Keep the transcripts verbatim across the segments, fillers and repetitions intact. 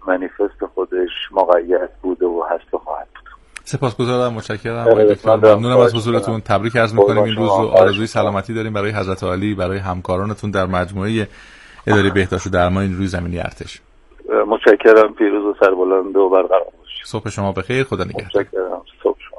منیفست خودش مقید بوده و هست و خواهد بود. سپاسگزارم، متشکرم آقای دکتر. ممنونم از حضورتون. تبریک عرض می‌کنیم این روز رو. آرزوی سلامتی داریم برای حضرت عالی، برای همکارانتون در مجموعه اداره بهداشت و درمان روی زمینی ارتش. متشکرم. پیروز و سربلند و برقرار باشید. صبح شما بخیر. خدا نگهدار. متشکرم. صبح شما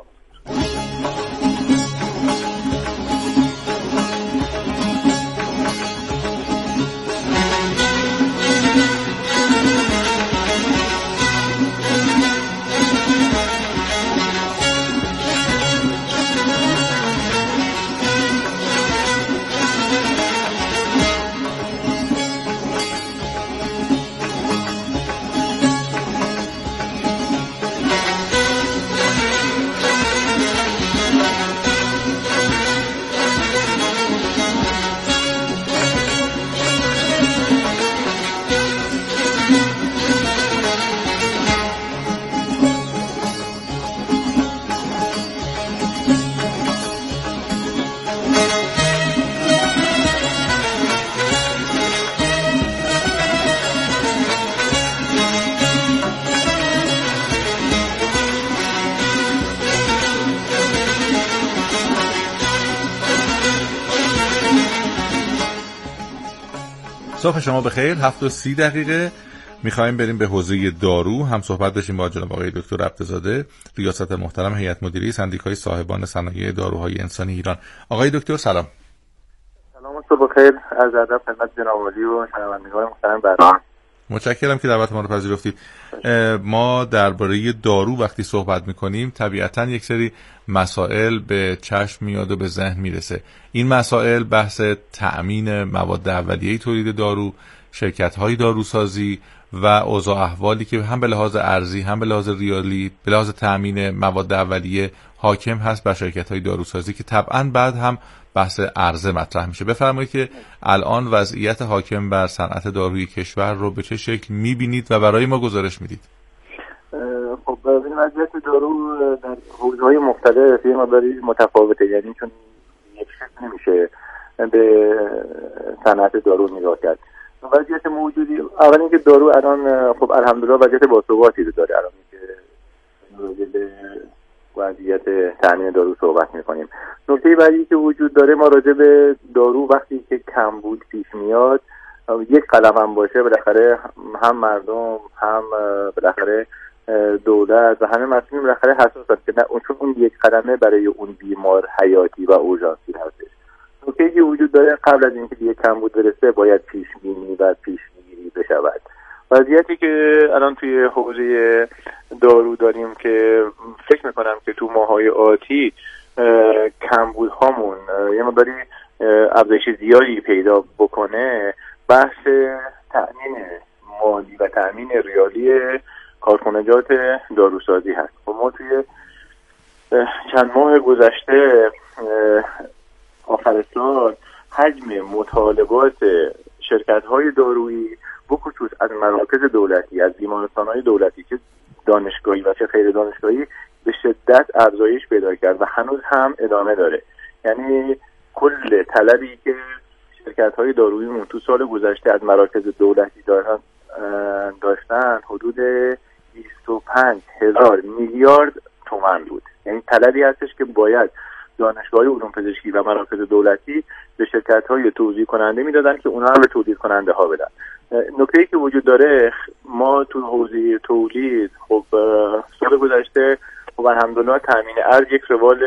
صبح شما بخیر. هفت و سی دقیقه میخوایم بریم به حوزه دارو، هم صحبت داشتیم با جناب آقای دکتر عبدزاده، ریاست محترم هیئت مدیره سندیکای صاحبان صنایع داروهای انسانی ایران. آقای دکتر سلام. سلام و صبح بخیر. از ادب خدمت جناب عالی و شنوندگان محترم برنامه. متشکرم که دعوت ما رو پذیرفتید. ما درباره دارو وقتی صحبت میکنیم طبیعتاً یک سری مسائل به چشم میاد و به ذهن میرسه. این مسائل بحث تأمین مواد اولیه تولید دارو، شرکت‌های داروسازی و اوضاع احوالی که هم به لحاظ ارزی هم به لحاظ ریالی به لحاظ تأمین مواد اولیه حاکم هست بر شرکت‌های داروسازی که طبعاً بعد هم بحث عرضه مطرح میشه. بفرمایید که الان وضعیت حاکم بر صنعت دارویی کشور رو به چه شکل میبینید و برای ما گزارش میدید؟ خب ببین وضعیت دارو در حوزه‌های مختلف یه مقداری متفاوته، یعنی چون یک شکل نمیشه به صنعت دارو نگاه کرد. وضعیت موجودی اول اینکه دارو الان خب الحمدلله وضعیت باثباتی رو داره. الان که راجع به وضعیت تامین دارو صحبت می‌کنیم، نکته بعدی که وجود داره، ما راجع به دارو وقتی که کمبود پیش میاد یک قلم هم باشه بالاخره هم مردم هم بالاخره دولت و همه مسئولین بالاخره حساسن که نه چون اون یک قلمه برای اون بیمار حیاتی و اورژانسی هستش. نکته‌ای که وجود داره قبل از اینکه دیگه کمبود برسه باید پیش بینی و پیش گیری بشود. وضعیتی که الان توی حوزه دارو داریم که فکر میکنم که تو ماهای آتی کمبود هامون یه مقداری افزایش زیادی پیدا بکنه، بحث تأمین مالی و تأمین ریالی کارخانجات داروسازی هست. ما توی چند ماه گذشته آخر سال حجم مطالبات شرکت‌های دارویی بخصوص از مراکز دولتی، از بیمارستان‌های دولتی که دانشگاهی و چه غیر دانشگاهی به شدت افزایش پیدا کرد و هنوز هم ادامه داره. یعنی کل طلبی که شرکت‌های دارویی تو سال گذشته از مراکز دولتی داشتن داشتن حدود بیست و پنج هزار میلیارد تومان بود. یعنی طلبی هستش که باید دانشگاه‌های علوم پزشکی و مراکز دولتی به شرکت‌های توزیع کننده میدادن که اونها هم به تولید کننده ها بدن. نکته‌ای که وجود داره، ما تو حوزه تولید خب سال گذشته خب الحمدلله تامین ارز یک روال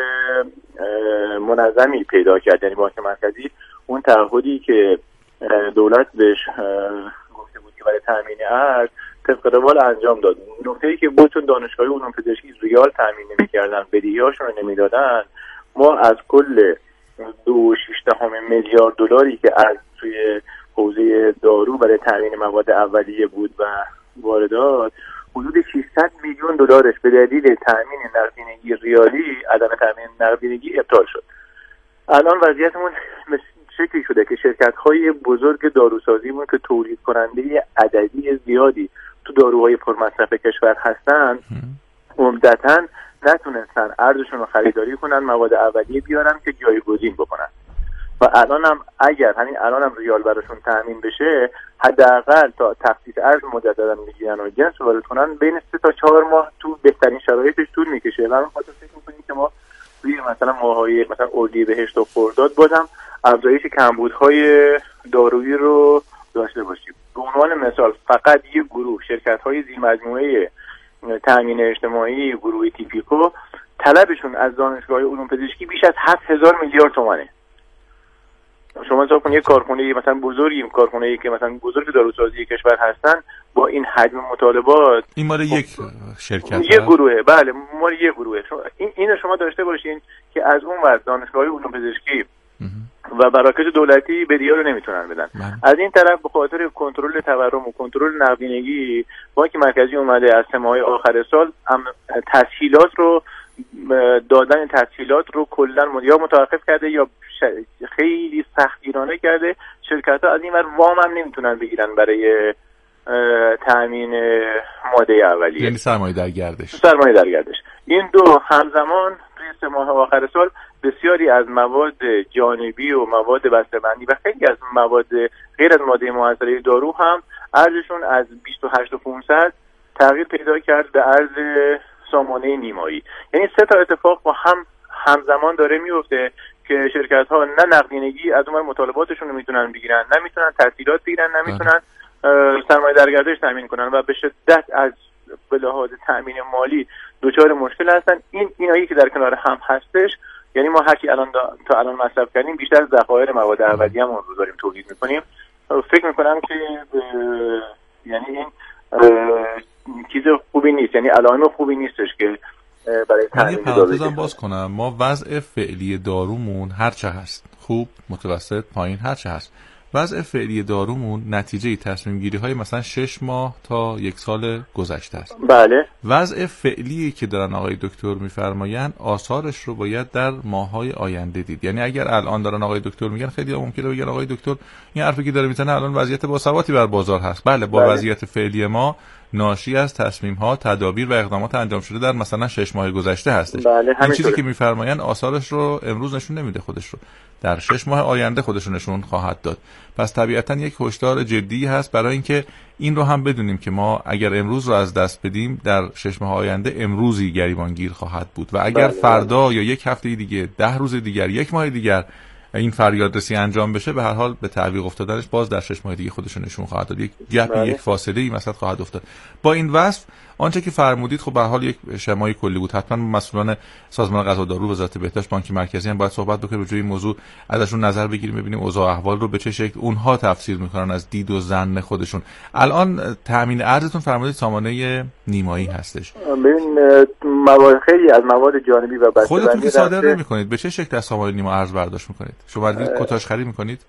منظمی پیدا کرد. یعنی بانک مرکزی اون تعهدی که دولت بهش گفته بود که برای تامین ارز طبق روال انجام داد. نکته‌ای که بود چون دانشگاه‌های علوم پزشکی ریال تامین نمی‌کردن، بدهی‌هاشون رو نمیدادن، ما از کل دو و شش دهم میلیارد دلاری که از توی حوزه دارو برای تامین مواد اولیه بود و واردات، حدود ششصد میلیون دلارش به دلیل تامین نقدینگی ریالی، عدم تامین نقدینگی ابطال شد. الان وضعیتمون به شکلی شده که شرکت‌های بزرگ داروسازی مون که تولید کننده عددی زیادی تو داروهای پرمصرف کشور هستن عمدتاً نتونستن ارزشون رو خریداری کنن، مواد اولیه بیارن که جایگزین بکنن. و الانم اگر همین الانم ریال براشون تامین بشه حداقل تا تخصیص ارز مجددا میگیرن و جنس وارد کنن بین سه تا چهار ماه تو بهترین شرایطش طول میکشه. و من خاطر فکر می‌کنم که ما توی مثلا ماه‌های مثلا اردیبهشت و خرداد بازم افزایش کمبودهای دارویی رو داشته باشیم. به عنوان مثال فقط یک گروه شرکت‌های زیرمجموعه تامین اجتماعی گروه تیپیکو طلبشون از دانشگاه علوم پزشکی بیش از هفت هزار میلیارد تومانه. شما حساب کنید یک کارخونه مثلا بزرگی کارخونه‌ای که مثلا بزرگ داروسازی کشور هستن با این حجم مطالبات، این مال یک شرکت یک گروهه. بله مال یک گروهه. این اینو شما داشته باشین که از اون ور دانشگاه علوم پزشکی و مراکز دولتی بدهی‌ها رو نمیتونن بدن. من. از این طرف به خاطر کنترل تورم و کنترل نقدینگی بانک مرکزی اومده از سه ماه آخر سال تسهیلات رو دادن تسهیلات رو کلا یا متوقف کرده یا خیلی سختگیرانه کرده. شرکت‌ها از این ور وام هم نمیتونن بگیرن برای تامین ماده اولیه، یعنی سرمایه در گردش. سرمایه در گردش. این دو همزمان توی سه ماه آخر سال بسیاری از مواد جانبی و مواد بسته‌بندی و خیلی از مواد غیر از ماده مؤثره دارو هم ارزششون از بیست و هشت و پانصد تغییر پیدا کرد به ارز سامانه نیمایی. یعنی سه تا اتفاق با هم همزمان داره میفته که شرکت‌ها نه نقدینگی از اون مطالباتشون رو میتونن بگیرن، نه میتونن تسهیلات بگیرن، نه میتونن سرمایه در گردش تامین کنن و به شدت از به لحاظ تامین مالی دچار مشکل هستن. این اینایی که در کنار هم هستش، یعنی ما هر کی الان تا الان مصرف کردیم بیشتر از ذخایر مواد اولیه هم رو داریم تولید میکنیم. فکر میکنم که یعنی این چیز خوبی نیست، یعنی علائم خوبی نیستش که برای تامین دارو باز کنم. ما وضع فعلی دارومون هر چه هست، خوب، متوسط، پایین، هر چه هست، وضع فعلی دارومون نتیجه تصمیم گیری های مثلا شش ماه تا یک سال گذشته است. بله. وضع فعلی که دارن آقای دکتر میفرمایند آثارش رو باید در ماه‌های آینده دید. یعنی اگر الان دارن آقای دکتر میگن، خیلی ممکنه بگن آقای دکتر این حرفی که داره میزنه الان وضعیت باثباتی بر بازار هست. بله، با بله. وضعیت فعلی ما ناشی از تصمیم‌ها، تدابیر و اقدامات انجام شده در مثلا شش ماه گذشته هستش. بله، این چیزی که میفرمایند آثارش رو امروز نشون نمیده، خودش رو در شش ماه آینده خودش رو نشون خواهد داد. پس طبیعتاً یک هشدار جدی هست برای اینکه این رو هم بدونیم که ما اگر امروز رو از دست بدیم در شش ماه آینده امروزی گریبانگیر خواهد بود و اگر بله. فردا یا یک هفته دیگه، ده روز دیگر، یک ماه دیگر این فریادرسی انجام بشه، به هر حال به تعویق افتادنش باز در شش ماه دیگه خودش رو نشون خواهد داد. یک گپ، یک فاصله ای مثلا خواهد افتاد. با این وصف آنچه که فرمودید خب به هر حال یک شمای کلی بود. حتما مسئولان سازمان غذا و دارو، وزارت بهداشت، بانک مرکزی هم باید صحبت بکنیم راجع به این موضوع، ازشون نظر بگیریم، ببینیم اوضاع احوال رو به چه شکل اونها تفسیر میکنن از دید و ظن خودشون. الان تامین ارزتون فرمودید سامانه نیمایی هستش. ببین مواد خیلی از مواد جانبی و بسته‌بندی خودتون که صادر نمی‌کنید، به چه شکل از سامانه نیما ارز برداشت می‌کنید؟ شما دیگه کتاش خرید می‌کنید؟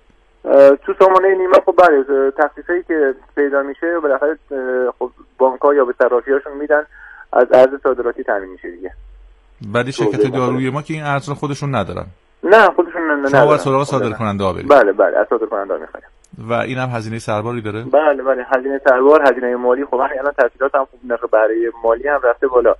تو سامانه نیما خب بله تخفیفی که پیدا میشه بالاخره خب بانک‌ها یا به صرافی‌هاشون میدن، از ارز صادراتی تامین میشه دیگه. ولی شرکت دارویی ما که این ارز رو خودشون ندارن. نه خودشون ندارن. شما باید سراغ صادرکننده ها برید. بله بله از صادرکننده ها می‌خوایم. و این هم هزینه سرباری داره؟ بله بله هزینه سربار، هزینه مالی. خب الان تسهیلات هم خوب نرخ بهره مالی هم رفته بالا.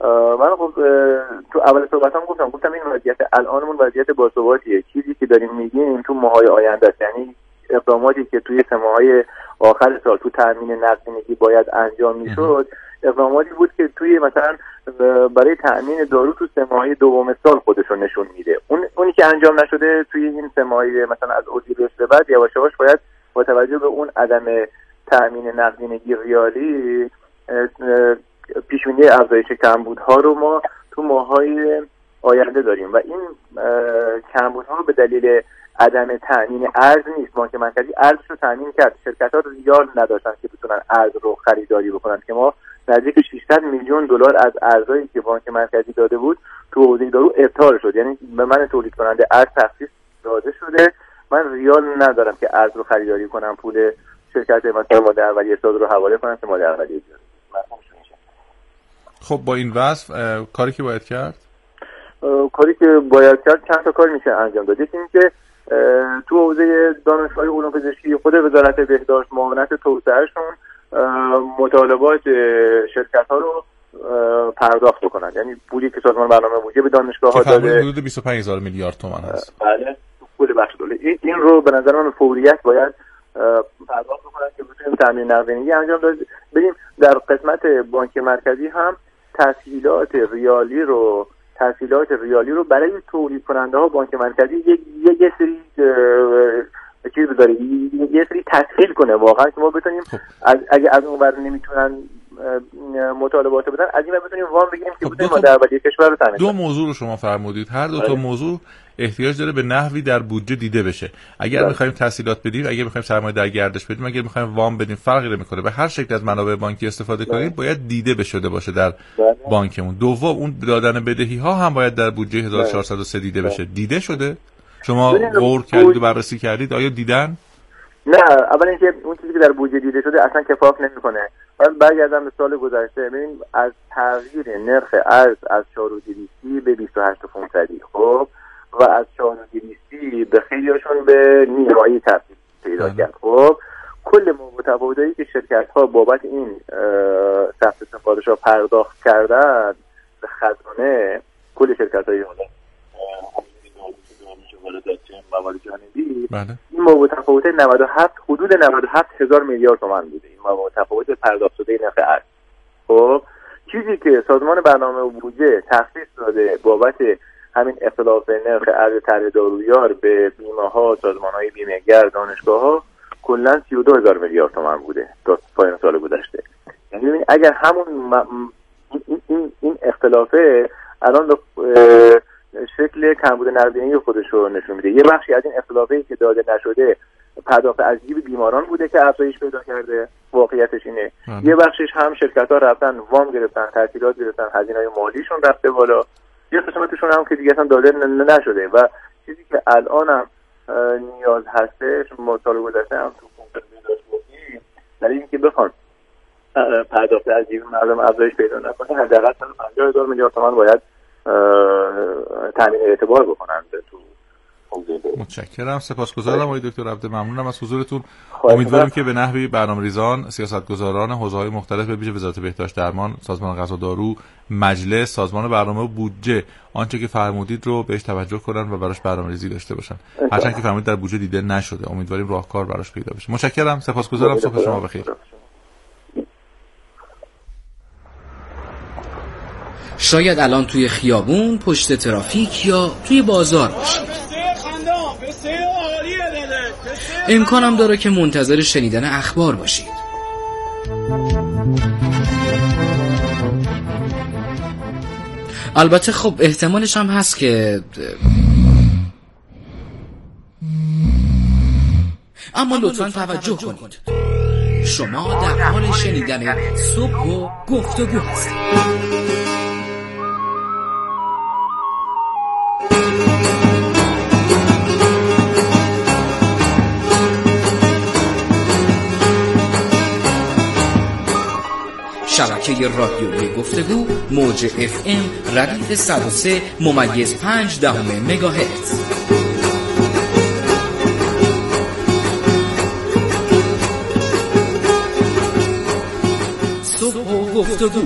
من خب تو اول صحبتام گفتم گفتم این وضعیت الانمون وضعیت باثباتیه. چیزی که داریم میگیم تو ماهای آینده است، یعنی اقداماتی که توی سه ماهای آخر سال تو تامین نقدینگی باید انجام میشد، اقداماتی بود که توی مثلا برای تامین دارو تو سه ماهه دوم سال خودشون نشون میده. اون اونی که انجام نشده توی این سه ماهه مثلا از اردیبهشت به بعد یواش یواش باید با توجه به اون عدم تامین نقدینگی ریالی پیش‌بینی افزایش کمبودها رو ما تو ماهای آینده داریم و این کمبودها به دلیل عدم تامین ارز نیست. بانک مرکزی ارز رو تامین کرد، شرکت‌ها ریال نداشتن که بتونن ارز رو خریداری بکنن که ما نزدیک ششصد میلیون دلار از ارزایی که بانک مرکزی داده بود تو حوزه دارو ابطال شد. یعنی به من تولید کننده ارز تخصیص داده شده، من ریال ندارم که ارز رو خریداری کنم، پول شرکت مثلا ماده اولیه ساز رو حواله کنم که ماده اولیه بیاره. خب با این وصف کاری که باید کرد کاری که باید کرد چند تا کار میشه انجام داد. یکی اینکه تو حوزه دانشگاه علوم پزشکی خود وزارت بهداشت معاونت توسعهشون مطالبات شرکت ها رو پرداخت بکنن، یعنی پولی که سازمان برنامه بودجه به دانشگاه ها داده حدود بیست و پنج هزار میلیارد تومان هست. بله پول بخش این این رو به نظر من فوریت باید پرداخت بکنن که بتونیم تامین نقدینگی انجام بدیم. در قسمت بانک مرکزی هم تسهیلات ریالی رو تسهیلات ریالی رو برای تولید کننده ها بانک مرکزی یک یه سری چیز بذاره، یه سری تسهیل کنه واقعا که ما بتونیم از اگه از اون ور نمیتونن مطالبات بدن از این ور بتونیم وام بگیریم که بتونیم ما در بدی کشور رو تامین کنیم. دو موضوع رو شما فرمودید، هر دو تا موضوع احتیاج داره به نحوی در بودجه دیده بشه. اگر می‌خوایم تسهیلات بدیم، اگر می‌خوایم سرمایه در گردش بدیم، اگر می‌خوایم وام بدیم، فرقی نمی‌کنه. به هر شکل از منابع بانکی استفاده کنید باید دیده بشده باشه در بانکمون. دوم اون دادن بدهی‌ها هم باید در بودجه هزار و چهارصد و سه دیده بشه. دیده شده؟ شما غور کردید و بررسی کردید آیا دیدن؟ نه، اول اینکه اون چیزی که در بودجه دیده شده اصلا کفایت نمی‌کنه. من برگردم به سال گذشته، ببین از تغییر نرخ ارز از چهار و دویست به بیست و هشت و پانصد، خب، و از چهار و دویست به خیلیشون به نیمایی تبدیل پیدا کرد. خب کل متفاوتایی که شرکت‌ها بابت این ثبت سفارش‌ها پرداخت کردن به خزانه کل شرکت‌های حالا مواد جانبی، این متفاوت نود و هفت حدود نود و هفت هزار میلیارد تومان بوده. این متفاوت پرداخت شده نرخ ارز. خب چیزی که سازمان برنامه و بودجه تخصیص داده بابت همین اختلاف نرخ ارز طرح دارویار به بیمه ها، سازمان های بیمه گر، دانشگاه ها کلا سی و دو هزار میلیارد تومان بوده تا پایان سال گذشته. یعنی ببین اگر همون م... این این این اختلافه الان شکل کمبود نقدینگی خودش رو نشون میده. یه بخشی از این اختلافی که داده نشده پرداخت از جیب بیماران بوده که افزایش پیدا کرده، واقعیتش اینه. آه. یه بخشش هم شرکت‌ها رفتن وام گرفتن، تسهیلات گرفتن، هزینه‌های مالیشون رفته بالا. یه قسمتشون هم که دیگه اصلا داده نشده و چیزی که الان هم نیاز هستش، ما سال گذشته هم تو کنفرانس داشت گفتیم، در اینکه بخوان پرداخت از جیب مردم افزایش پیدا نکنه، حداقل صد و پنجاه هزار میلیارد تومان باید تامین اعتبار بکنن تو حوزه. متشکرم، سپاسگزارم آقای دکتر عبده، ممنونم از حضورتون. امیدواریم که به نحوی برنامه‌ریزان، سیاستگزاران حوزه‌های مختلف به ویژه وزارت بهداشت درمان، سازمان غذا دارو، مجلس، سازمان برنامه و بودجه آنچه که فرمودید رو بهش توجه کنن و براش برنامه‌ریزی داشته باشن. هرچند که فرمودید در بودجه دیده نشده، امیدواریم راهکار براش پیدا بشه. متشکرم، سپاسگزارم، صبح شما بخیر. شاید الان توی خیابون، پشت ترافیک یا توی بازار باشید. امکانم داره که منتظر شنیدن اخبار باشید. البته خب احتمالش هم هست که اما لطفاً توجه کنید، شما در حال شنیدن صبح و گفتگو هستید. شبکه رادیویی گفتگو موج اف ام ردیف صد و سه ممیز پنج دهم مگاهرتز. صبح و گفتگو.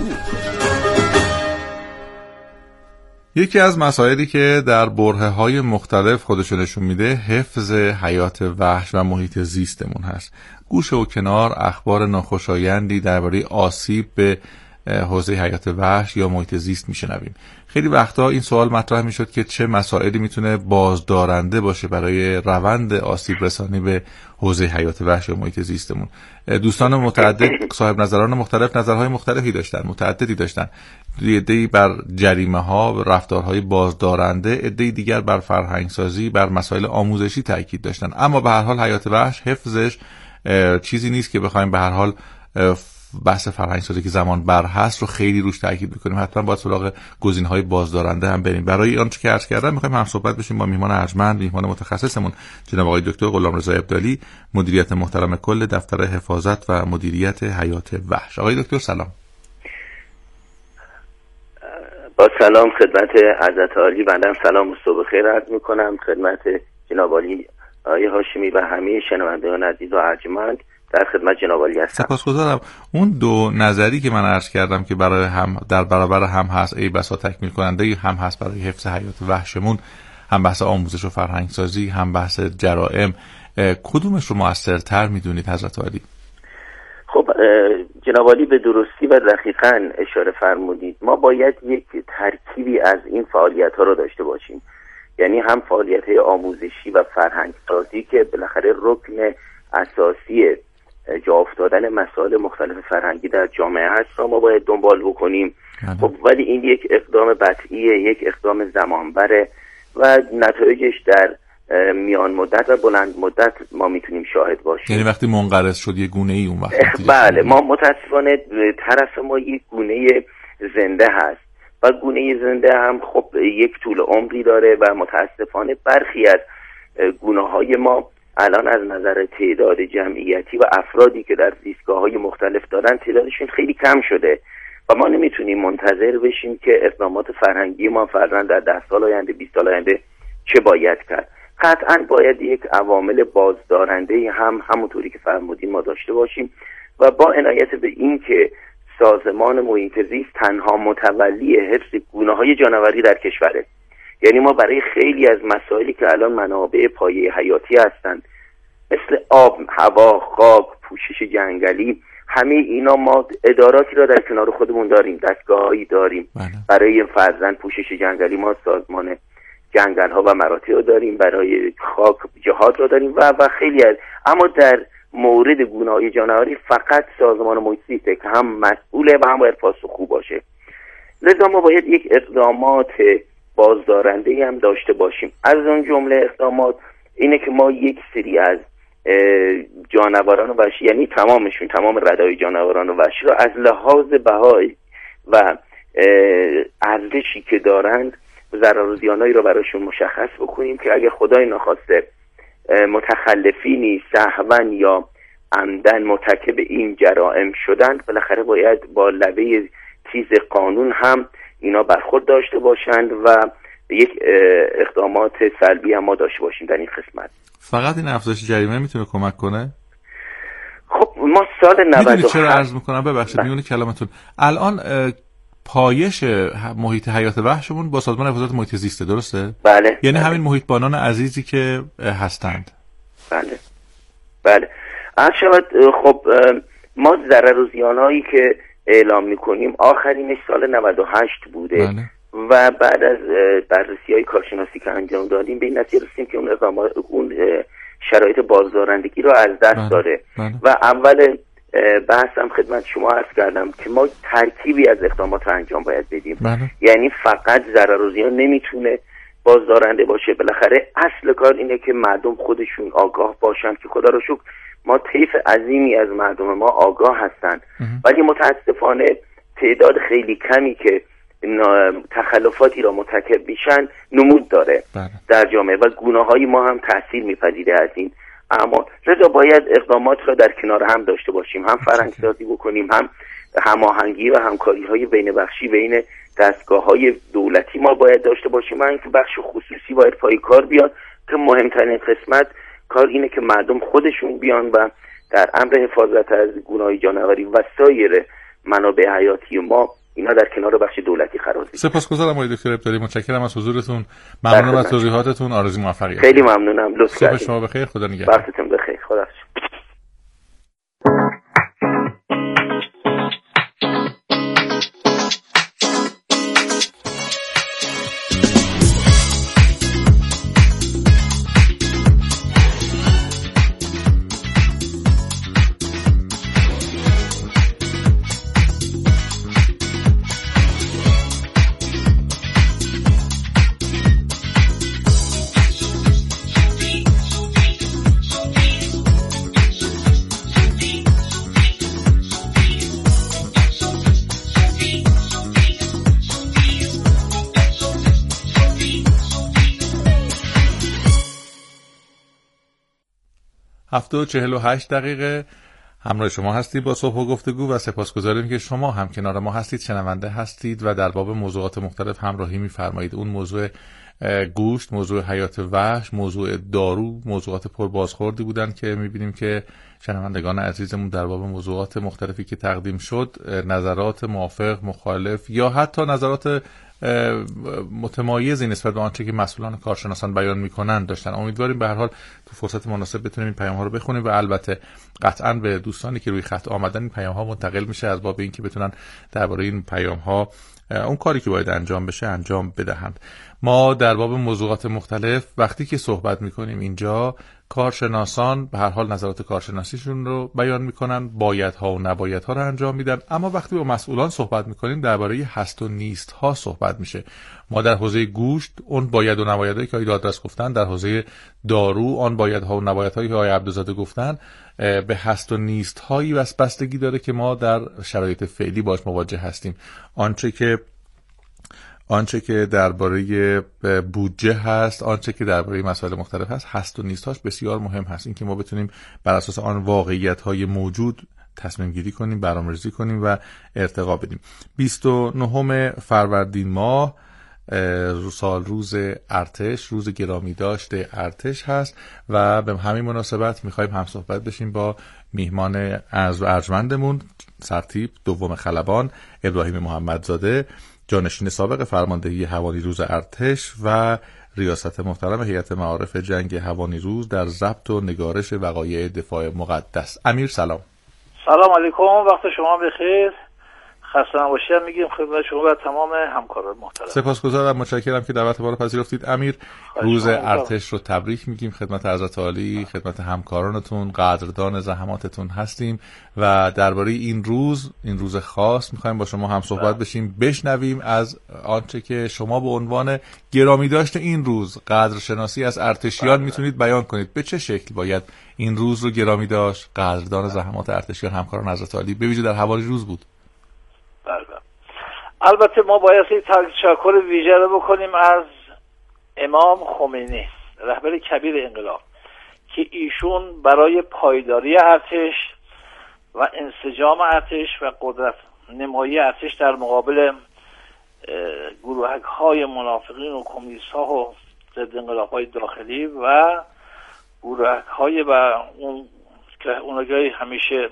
یکی از مسائلی که در برهه‌های مختلف خودشو نشون میده حفظ حیات وحش و محیط زیستمون هست. گوشه و کنار اخبار ناخوشایندی درباره آسیب به حوزه حیات وحش یا محیط زیست میشنویم. خیلی وقتا این سوال مطرح میشد که چه مسائلی میتونه بازدارنده باشه برای روند آسیب رسانی به حوزه حیات وحش یا محیط زیستمون. دوستان متعدد، صاحب نظران مختلف نظرهای مختلفی داشتن، متعددی داشتن. عده‌ای بر جریمه ها، رفتارهای بازدارنده، عده‌ای دیگر بر فرهنگ سازی، بر مسائل آموزشی تاکید داشتن. اما به هر حال حیات وحش حفظش چیزی نیست که بخوایم به هر حال بحث فرهنگ سازی که زمان بر هست رو خیلی روش تاکید بکنیم. حتما باید سراغ گزینه‌های بازدارنده هم بریم. برای آنچه که عرض کردم می‌خوایم هم صحبت بشیم با میهمان ارجمند، میهمان متخصصمون جناب آقای دکتر غلامرضا ابدالی، مدیریت محترم کل دفتر حفاظت و مدیریت حیات وحش. آقای دکتر سلام. با سلام خدمت حضرت عالی، بنده سلام و صبح خیر عرض می‌کنم خدمت جناب عالی آقای هاشمی و همه شنوندگان عزیز و ارجمند. در خدمت جناب عالی هستم. سپاسگزارم. اون دو نظری که من عرض کردم که برای هم در برابر هم هست، ای بسا تکمیل کننده هم هست برای حفظ حیات وحشمون، هم بحث آموزش و فرهنگ سازی، هم بحث جرائم، کدومش رو موثرتر میدونید حضرت عالی؟ خب جناب عالی به درستی و دقیقاً اشاره فرمودید. ما باید یک ترکیبی از این فعالیت ها رو داشته باشیم، یعنی هم فعالیت های آموزشی و فرهنگ سازی که بالاخره رکن اساسی جا افتادن مسائل مختلف فرهنگی در جامعه هست را ما باید دنبال بکنیم. خب ولی این یک اقدام قطعیه، یک اقدام زمانبره و نتایجش در میان مدت و بلند مدت ما میتونیم شاهد باشیم. یعنی وقتی منقرض شد یه گونه ای اون وقت بله، ما متاسفانه طرف ما یک گونه زنده هست و گونه زنده هم خب یک طول عمری داره و متاسفانه برخی از گونه های ما الان از نظر تعداد جمعیتی و افرادی که در زیستگاه های مختلف دارن تعدادشون خیلی کم شده و ما نمیتونیم منتظر بشیم که اقدامات فرهنگی ما فرضاً در ده سال آینده، بیست سال آینده چه باید کرد. قطعاً باید یک عوامل بازدارنده هم همونطوری که فرمودین ما داشته باشیم و با عنایت به این که سازمان محیط زیست تنها متولی حفظ گونه‌های جانوری در کشوره، یعنی ما برای خیلی از مسائلی که الان منابع پایه حیاتی هستند مثل آب، هوا، خاک، پوشش جنگلی، همه اینا ما اداراتی را در کنار خودمون داریم، دستگاهایی داریم. بله. برای فرضاً پوشش جنگلی ما سازمان جنگل ها و مراتع رو داریم، برای خاک جهاد رو داریم و و خیلی از، اما در مورد گونه‌های جانوری فقط سازمان محیط زیست که هم مسئوله و هم باید پاسخگو باشه. لذا ما باید یک اقدامات بازدارنده هم داشته باشیم. از اون جمله اقدامات اینه که ما یک سری از جانوران وحشی، یعنی تمامشون، تمام ردای جانوران وحشی را از لحاظ بهای و ارزشی که دارند ضرر و زیانایی را براشون مشخص بکنیم که اگه خدای نخواسته متخلفینی سهوا یا عمدن مرتکب این جرائم شدند، بالاخره باید با لبه تیز قانون هم اینا برخورد داشته باشند و یک اقدامات سلبی هم ما داشته باشیم در این قسمت. فقط این افزایش جریمه میتونه کمک کنه؟ خب ما سال نود و هشت میدونید چرا عرض میکنم؟ ببخشید میونه کلامتون. الان پایش محیط حیات وحشمون با سازمان حفاظت محیط زیسته، درسته؟ بله. یعنی بله. همین محیط بانان عزیزی که هستند. بله بله. عرض شود خب ما ضرر و زیانایی که اعلام میکنیم آخرینش سال نود و هشت بوده. بله. و بعد از بررسی‌های کارشناسی که انجام دادیم به این نتیجه رسیدیم که اون اقدامات، اون شرایط بازدارندگی را از دست بله. داره. بله. و اول بحثم خدمت شما عرض کردم که ما ترکیبی از اقدامات رو انجام باید بدیم. بله. یعنی فقط ضرر و زیان نمیتونه بازدارنده باشه. بالاخره اصل کار اینه که مردم خودشون آگاه باشن که خدا رو شکر ما طیف عظیمی از مردم ما آگاه هستن، ولی متاسفانه تعداد خیلی کمی که تخلفاتی را مرتکب میشن نمود داره بله. در جامعه و گونه‌های ما هم تأثیر میپذیره از این. اما لذا باید اقدامات را در کنار هم داشته باشیم، هم فرهنگ سازی بکنیم، هم هماهنگی و همکاری‌های بین بخشی بین دستگاه‌های دولتی ما باید داشته باشیم و اینکه بخش خصوصی باید پای کار بیاد که مهمترین قسمت کار اینه که مردم خودشون بیان و در امر حفاظت از گونه‌های جانوری و سایر منابع حیاتی ما اینا در کنار بخش دولتی قرار بگیره. سپاسگزارم آقای دکتر ابطاری، متشکرم از حضورتون، ممنونم از توضیحاتتون، آرزوی موفقیت. خیلی ممنونم، لطف کردید. صبح شما بخیر، خدا نگهدار. وقتتون بخیر، خدا حافظ. هفته و چهل و هشت دقیقه همراه شما هستید با صبح و گفتگو و سپاسگزاریم که شما هم کنار ما هستید، شنونده هستید و در باب موضوعات مختلف همراهی می‌فرمایید. اون موضوع گوشت، موضوع حیات وحش، موضوع دارو، موضوعات پر بازخوردی بودن که می‌بینیم که شنوندگان عزیزمون در باب موضوعات مختلفی که تقدیم شد نظرات موافق، مخالف یا حتی نظرات متمایزی نسبت به آنچه که مسئولان کارشناسان بیان میکنن داشتن. امیدواریم به هر حال تو فرصت مناسب بتونیم این پیام ها رو بخونیم و البته قطعا به دوستانی که روی خط آمدن این پیام ها منتقل میشه از باب اینکه بتونن درباره این پیام ها اون کاری که باید انجام بشه انجام بدهند. ما در باب موضوعات مختلف وقتی که صحبت میکنیم اینجا، کارشناسان به هر حال نظرات کارشناسیشون رو بیان میکنن، بایدها و نبایدها رو انجام میدن، اما وقتی با مسئولان صحبت میکنیم درباره هست و نیست ها صحبت میشه. ما در حوزه گوشت اون باید و نبایدهایی که آقای دادرس گفتن، در حوزه دارو آن بایدها و نبایدهایی که آقای عبدالزاده گفتن، به هست و نیست هایی بستگی داره که ما در شرایط فعلی باش مواجه هستیم. آنچه که آنچه که درباره بودجه هست، آنچه که درباره مسائل مختلف هست، هست و نیستاش بسیار مهم هست. این که ما بتونیم بر اساس آن واقعیت‌های موجود تصمیم گیری کنیم، برنامه‌ریزی کنیم و ارتقا بدیم. بیست و نهم فروردین ماه سال روز ارتش، روز گرامی داشته ارتش هست و به همین مناسبت می‌خوایم هم صحبت بشیم با میهمان از ارجمندمون، سرتیپ دوم خلبان ابراهیم محمدزاده، جانشین سابق فرماندهی هوانیروز ارتش و ریاست محترم هیئت معارف جنگ هوانیروز در ضبط و نگارش وقایع دفاع مقدس. امیر سلام. سلام علیکم، وقت شما بخیر، خسته نباشید میگیم خدمت شما و تمام همکاران محترم. سپاسگزارم، متشکرم که دعوت ما رو پذیرفتید. امیر، روز ارتش رو تبریک میگیم خدمت حضرت عالی، خدمت همکارانتون، قدردان زحماتتون هستیم و درباره این روز، این روز خاص میخوایم با شما هم صحبت بشیم، بشنویم از آنچه که شما به عنوان گرامی داشته این روز، قدرشناسی از ارتشیان میتونید بیان کنید. به چه شکل باید این روز رو گرامی داشت؟ قدردان زحمات ارتشیان، همکاران حضرت عالی، به ویژه در هوانیروز بود. بله. البته ما باید تشکر ویژه رو بکنیم از امام خمینی، رهبر کبیر انقلاب، که ایشون برای پایداری ارتش و انسجام ارتش و قدرت نمایی ارتش در مقابل گروهک های منافقین و کمونیست ها و ضد انقلاب های داخلی و گروهک های و اون که اونگاهی همیشه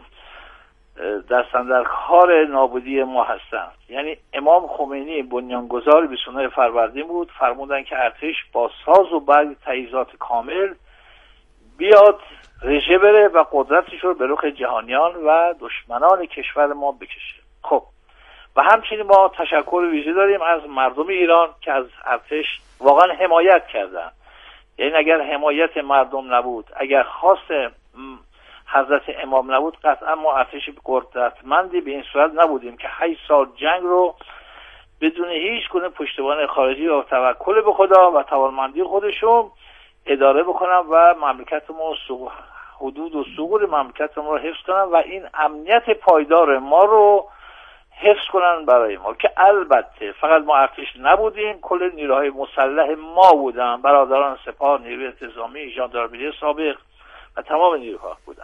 دستن در کار نابودی ما هستند. یعنی امام خمینی بنیانگذار بیست و نه فروردین بود، فرمودن که ارتش با ساز و برگ تجهیزات کامل بیاد رژه بره و قدرتش رو به رخ جهانیان و دشمنان کشور ما بکشه. خب و همچنین ما تشکر ویژه داریم از مردم ایران که از ارتش واقعا حمایت کردن. یعنی اگر حمایت مردم نبود، اگر خواست حضرت امام نبود، قطعا ما ارتش قدرتمندی به این صورت نبودیم که هشت سال جنگ رو بدون هیچ گونه پشتیبانی خارجی و توکل به خدا و توانمندی خودشون اداره بکنن و مملکت ما حدود و ثغور مملکت ما رو حفظ کنن و این امنیت پایدار ما رو حفظ کنن برای ما. که البته فقط ما ارتش نبودیم، کل نیروهای مسلح ما بودن، برادران سپاه، نیروی انتظامی، ژاندارمری سابق و تمام نیروها بودن.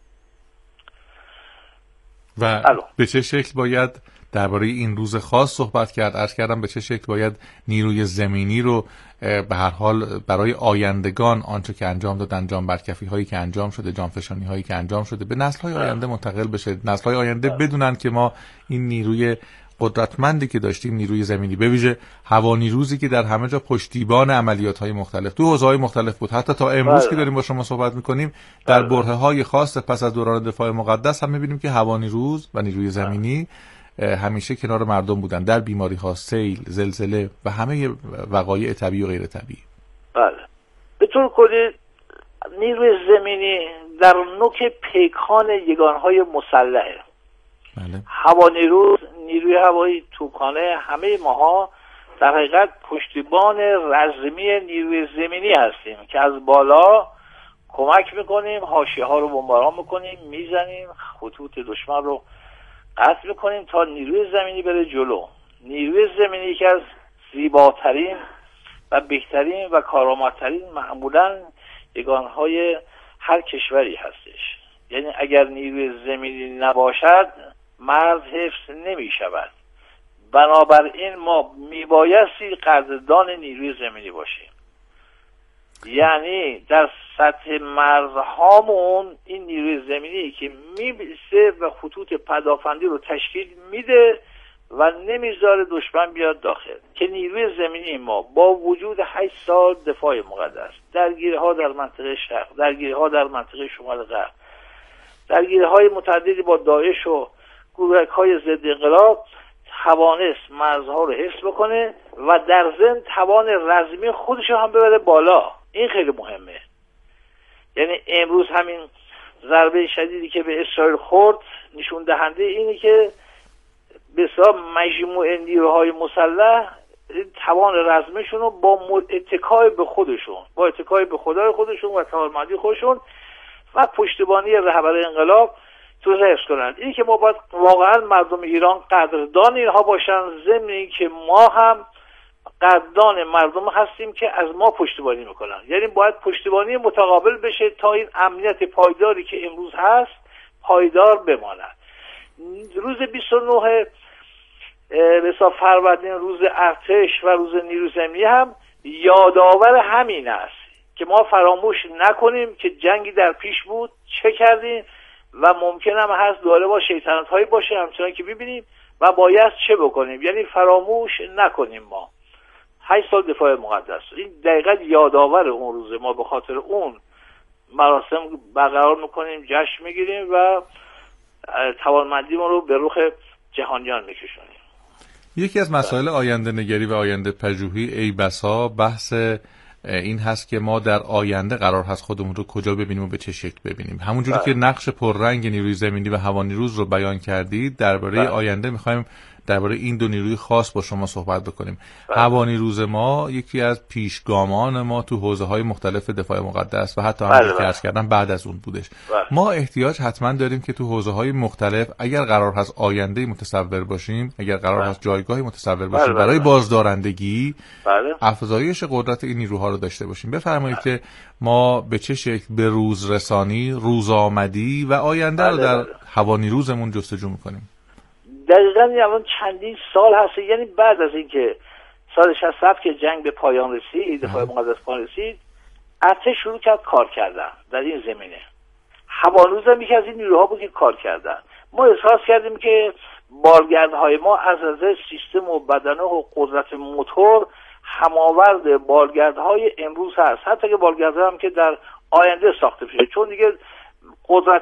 و الو. به چه شکل باید درباره این روز خاص صحبت کرد؟ عرض کردم به چه شکل باید نیروی زمینی رو به هر حال برای آیندگان آنچه که انجام داد، انجام برکفی هایی که انجام شده، جانفشانی هایی که انجام شده به نسل های آینده منتقل بشه، نسل های آینده بدونن که ما این نیروی قدرتمندی که داشتیم، نیروی زمینی، به ویژه هوانیروزی که در همه جا پشتیبان عملیات های مختلف تو حوزه‌های مختلف بود، حتی تا امروز بله. که داریم با شما صحبت میکنیم در برهه های خاص پس از دوران دفاع مقدس هم میبینیم که هوانیروز و نیروی زمینی همیشه کنار مردم بودن در بیماری ها، سیل، زلزله و همه وقایع طبیعی و غیر طبیعی. بله. به طور کلی نیروی زمینی در نوک پیکان یگانهای مسلحه. بله. هوانیروز، نیروی هوایی، توپخانه، همه ماها در حقیقت پشتیبان رزمی نیروی زمینی هستیم که از بالا کمک میکنیم، حاشیه ها رو بمباران میکنیم، میزنیم، خطوط دشمن رو قطع میکنیم تا نیروی زمینی بره جلو. نیروی زمینی یکی از زیباترین و بهترین و کارآمدترین معمولا یگانهای هر کشوری هستش. یعنی اگر نیروی زمینی نباشد مرز حفظ نمی شود. بنابراین ما میبایستی قدردان نیروی زمینی باشیم. یعنی در سطح مرزهامون این نیروی زمینی که میبسه و خطوط پدافندی رو تشکیل میده و نمیذاره دشمن بیاد داخل، که نیروی زمینی ما با وجود هشت سال دفاع مقدس، درگیری‌ها در منطقه شرق، درگیری‌ها در منطقه شمال غرب، درگیری‌های متعددی با داعش و گروه‌های ضد انقلاب، توانست مرزها رو حفظ بکنه و در ضمن توان رزمی خودش رو هم ببره بالا. این خیلی مهمه. یعنی امروز همین ضربه شدیدی که به اسرائیل خورد نشون دهنده اینه که بسیار مجموعه نیروهای مسلح توان رزمشون رو با اتکای به خودشون، با اتکای به خدای خودشون و توانمندی خودشون و پشتیبانی رهبر انقلاب تو حفظ کنند. این که ما باید واقعا مردم ایران قدردان اینها باشن، ضمن این که ما هم قدردان مردم هستیم که از ما پشتیبانی میکنن. یعنی باید پشتیبانی متقابل بشه تا این امنیت پایداری که امروز هست پایدار بماند. روز بیست و نه مثلا فروردین، روز ارتش و روز نیروی زمینی هم یادآور همین است که ما فراموش نکنیم که جنگی در پیش بود، چه کردیم و ممکن هم هست دوباره با شیطنت هایی باشه همچنان که ببینیم و باید چه بکنیم. یعنی فراموش نکنیم. ما هشت سال دفاع مقدس، این دقیقاً یادآور اون روزه. ما به خاطر اون مراسم برقرار میکنیم، جشن میگیریم و توانمندی ما رو به رخ جهانیان میکشونیم. یکی از مسائل آینده نگری و آینده پژوهی ای بسا بحث این هست که ما در آینده قرار هست خودمون رو کجا ببینیم و به چه شکل ببینیم. همونجوری که نقش پررنگ نیروی زمینی و هوانیروز رو بیان کردید، درباره آینده میخوایم درباره این دو نیروی خاص با شما صحبت بکنیم. هوانیروز ما یکی از پیشگامان ما تو حوزه‌های مختلف دفاع مقدس و حتی همونطور که عرض کردم بعد از اون بودش. بله. ما احتیاج حتما داریم که تو حوزه‌های مختلف اگر قرار هست آینده متصور باشیم، اگر قرار بله. هست جایگاهی متصور باشیم بله بله برای بازدارندگی، بله. افزایش قدرت این نیروها رو داشته باشیم. بفرمایید بله. که ما به چه شکل به روز رسانی، روزآمدی و آینده بله رو در بله. هوانیروزمون جستجو می‌کنیم. دقیقاً الان چندین سال هست، یعنی بعد از اینکه سال شصت و هفت که جنگ به پایان رسید، دفاع مقدس پایان رسید، ارتش شروع کرد کار کردن در این زمینه. هوانیروز هم یکی از این نیروها بود که کار کردن. ما احساس کردیم که بالگردهای ما از نظر سیستم و بدنه و قدرت موتور هماورد بالگردهای امروز هست، حتی که بالگردها هم که در آینده ساخته بشه، چون دیگه قدرت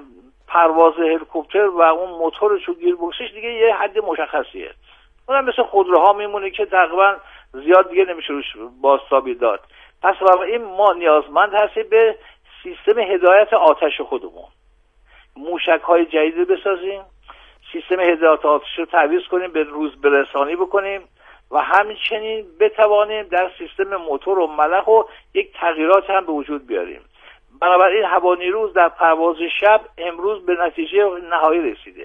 پرواز هلیکوپتر و اون موتورش و گیربکسش دیگه یه حد مشخصیه. اونم مثل خودروها میمونه که تقریبا زیاد دیگه نمیشه روش بازتابی داد. پس بنابراین ما نیازمند هستیم به سیستم هدایت آتش خودمون. موشک‌های جدید بسازیم، سیستم هدایت آتش رو تعویض کنیم، به روز برسانی بکنیم و همچنین بتوانیم در سیستم موتور و ملخ و یک تغییرات هم به وجود بیاریم. بنابراین هوانیروز در پرواز شب امروز به نتیجه نهایی رسیده.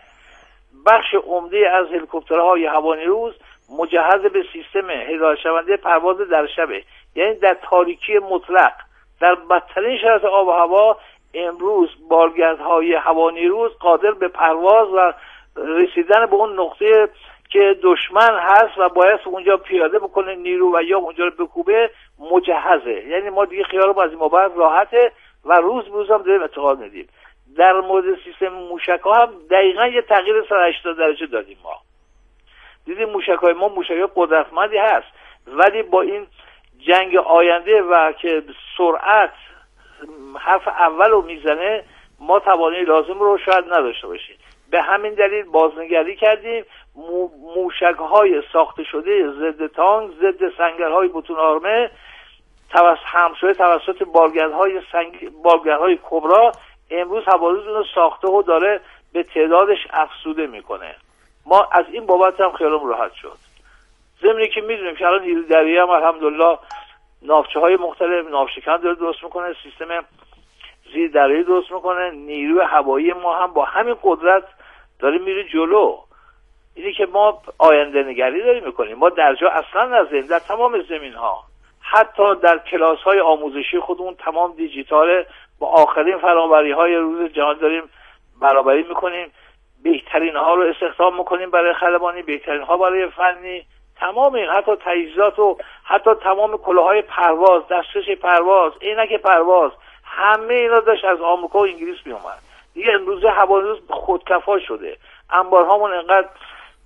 بخش عمده از هلیکوپترهای هوانیروز مجهز به سیستم هدایت شونده پرواز در شبه، یعنی در تاریکی مطلق، در بدترین شرایط آب و هوا امروز بالگردهای هوانیروز قادر به پرواز و رسیدن به اون نقطه که دشمن هست و باید اونجا پیاده بکنه نیرو و یا اونجا رو بکوبه مجهزه. یعنی ما دیگه خیال رو از این مبارد راحته و روز روز هم داریم اعتقاد میدیم. در مورد سیستم موشک ها هم دقیقا یه تغییر صد و هشتاد درجه دادیم. ما دیدیم موشک های ما موشک های قدرتمندی هست، ولی با این جنگ آینده و که سرعت حرف اول رو میزنه ما توانایی لازم رو شاید نداشته باشیم. به همین دلیل بازنگری کردیم. موشک های ساخته شده ضد تانک، ضد سنگرهای بتون آرمه توسط همشده توسط بالگردهای سنگ بالگردهای کبرا امروز هوانیروز رو ساخته و داره به تعدادش افزوده میکنه. ما از این بابت هم خیالمون راحت شد. ضمن که میدونیم که الان نیروی دریایی هم الحمدلله ناوچه های مختلف ناوشکن داره درست میکنه، سیستم زیر دریایی درست میکنه. نیروی هوایی ما هم با همین قدرت داره میره جلو. اینی که ما آینده نگری داریم میکنیم. ما در جا اصلا نزدیم در تمام زمین ها، حتی در کلاس های آموزشی خودمون تمام دیجیتاله، با آخرین فرآوری های روز جهان داریم برابری میکنیم. بهترین ها رو استخدام میکنیم برای خلبانی، بهترین ها برای فنی، تمام این حتی تجهیزات و حتی تمام کلاهای پرواز، دستکش پرواز، عینک پرواز، همه اینا داشت از آمریکا و انگلیس میومد. دیگه امروز هوانیروز خودکفا شده. انبارهامون انقدر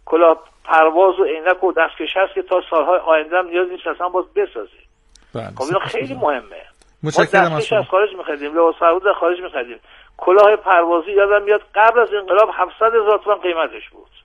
کلاه پرواز و عینک و دستکش هست که تا سالهای آینده هم نیاز نیست اصلا باز بسازه. خب اینا خیلی مهمه. ما دستکش از خارج می‌خریدیم، لباس پرواز از خارج می‌خریدیم. کلاه پروازی یادم میاد قبل از انقلاب هفتصد هزار تومان قیمتش بود.